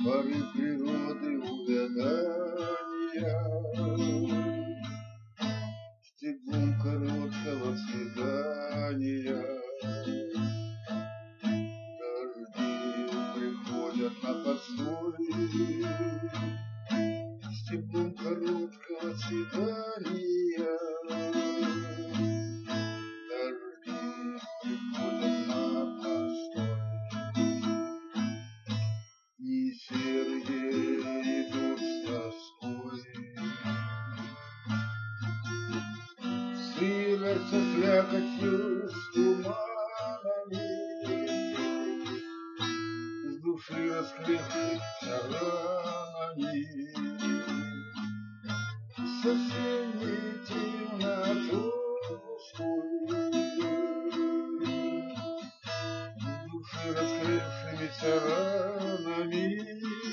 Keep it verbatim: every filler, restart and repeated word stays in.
поры природы увядания, стеклом короткого свидания. Дожди приходят на постой, стеклом короткого свидания. Дожди приходят на постой. Дни серые идут с тоской, сырость со слякотью, с туманами, с души расклевшихся ранами, с осенней темнотой, с души расклевшимися ранами.